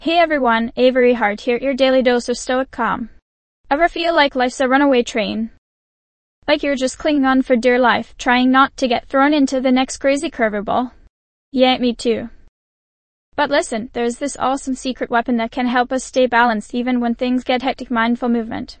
Hey everyone, Avery Hart here, your daily dose of stoic calm. Ever feel like life's a runaway train? Like you're just clinging on for dear life, trying not to get thrown into the next crazy curveball? Yeah, me too. But listen, there's this awesome secret weapon that can help us stay balanced even when things get hectic: mindful movement.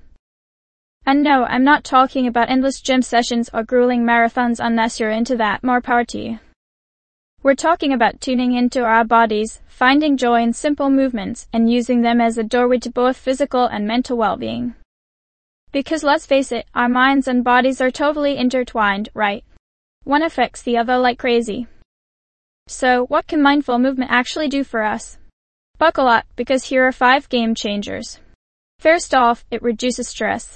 And no, I'm not talking about endless gym sessions or grueling marathons unless you're into that. More power to you. We're talking about tuning into our bodies, finding joy in simple movements, and using them as a doorway to both physical and mental well-being. Because let's face it, our minds and bodies are totally intertwined, right? One affects the other like crazy. So, what can mindful movement actually do for us? Buckle up, because here are 5 game changers. First off, it reduces stress.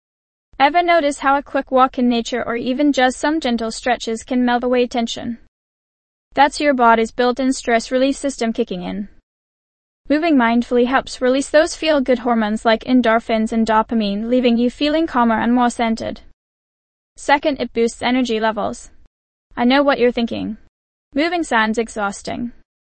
Ever notice how a quick walk in nature or even just some gentle stretches can melt away tension? That's your body's built-in stress relief system kicking in. Moving mindfully helps release those feel-good hormones like endorphins and dopamine, leaving you feeling calmer and more centered. Second, it boosts energy levels. I know what you're thinking. Moving sounds exhausting.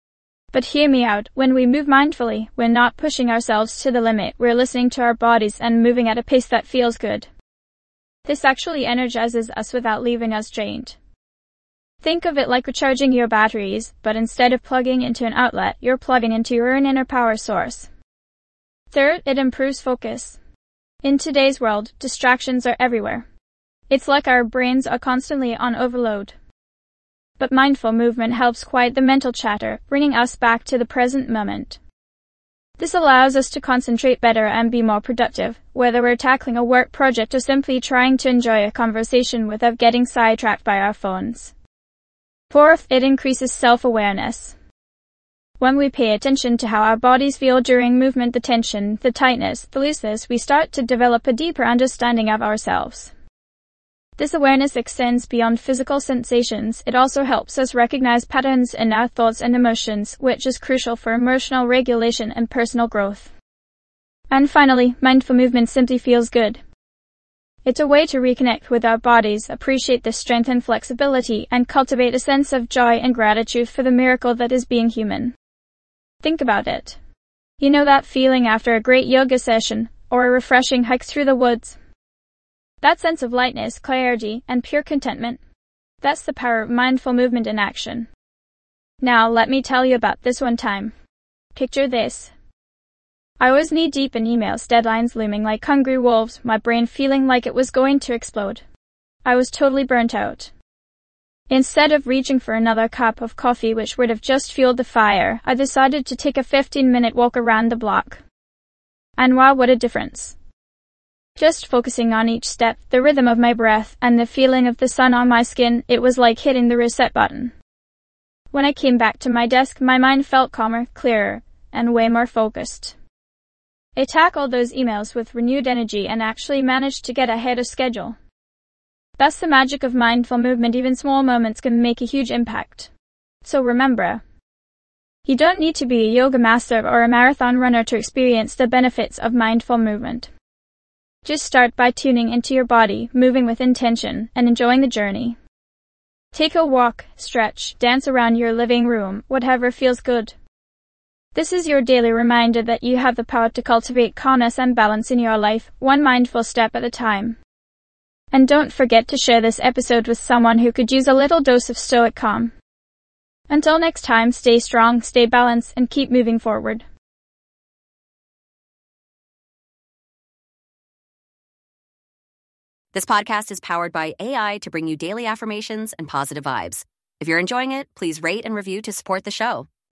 But hear me out, when we move mindfully, we're not pushing ourselves to the limit, we're listening to our bodies and moving at a pace that feels good. This actually energizes us without leaving us drained. Think of it like recharging your batteries, but instead of plugging into an outlet, you're plugging into your own inner power source. Third, it improves focus. In today's world, distractions are everywhere. It's like our brains are constantly on overload. But mindful movement helps quiet the mental chatter, bringing us back to the present moment. This allows us to concentrate better and be more productive, whether we're tackling a work project or simply trying to enjoy a conversation without getting sidetracked by our phones. Fourth, it increases self-awareness. When we pay attention to how our bodies feel during movement, the tension, the tightness, the looseness, we start to develop a deeper understanding of ourselves. This awareness extends beyond physical sensations. It also helps us recognize patterns in our thoughts and emotions, which is crucial for emotional regulation and personal growth. And finally, mindful movement simply feels good. It's a way to reconnect with our bodies, appreciate their strength and flexibility, and cultivate a sense of joy and gratitude for the miracle that is being human. Think about it. You know that feeling after a great yoga session, or a refreshing hike through the woods? That sense of lightness, clarity, and pure contentment? That's the power of mindful movement in action. Now, let me tell you about this one time. Picture this. I was knee-deep in emails, deadlines looming like hungry wolves, my brain feeling like it was going to explode. I was totally burnt out. Instead of reaching for another cup of coffee which would have just fueled the fire, I decided to take a 15-minute walk around the block. And wow, what a difference. Just focusing on each step, the rhythm of my breath, and the feeling of the sun on my skin, it was like hitting the reset button. When I came back to my desk, my mind felt calmer, clearer, and way more focused. I tackled those emails with renewed energy and actually managed to get ahead of schedule. That's the magic of mindful movement. Even small moments can make a huge impact. So remember, you don't need to be a yoga master or a marathon runner to experience the benefits of mindful movement. Just start by tuning into your body, moving with intention, and enjoying the journey. Take a walk, stretch, dance around your living room, whatever feels good. This is your daily reminder that you have the power to cultivate calmness and balance in your life, one mindful step at a time. And don't forget to share this episode with someone who could use a little dose of stoic calm. Until next time, stay strong, stay balanced, and keep moving forward. This podcast is powered by AI to bring you daily affirmations and positive vibes. If you're enjoying it, please rate and review to support the show.